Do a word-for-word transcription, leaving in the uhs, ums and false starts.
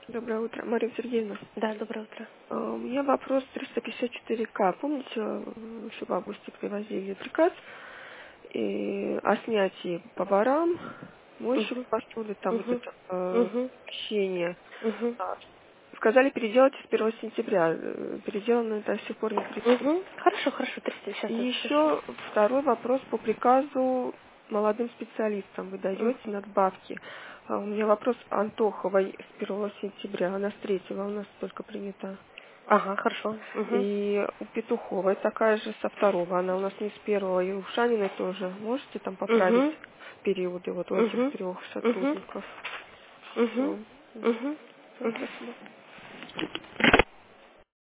Доброе утро, Мария Сергеевна. Да, доброе утро. А, У меня вопрос триста пятьдесят четыре ка. Помните, э, еще в августе привозили приказ и о снятии поварам, мойщик Угу, посуды, там вот угу, это э, угу, общение. угу, А, Сказали переделать с первого сентября. Э, Переделано это до сих пор не пришло. угу. Хорошо, хорошо, триста, И сейчас я запишу. еще второй вопрос по приказу молодым специалистам. Вы даете Угу. надбавки. А, У меня вопрос Антоховой с первого сентября. Она с третьего у нас только принята. Ага, хорошо. Угу, И у Петуховой такая же со второго. Она у нас не с первого. И у Шаниной тоже. Можете там поправить угу, периоды вот у этих угу, трех угу, сотрудников? угу, Все. угу, Все, угу. спасибо.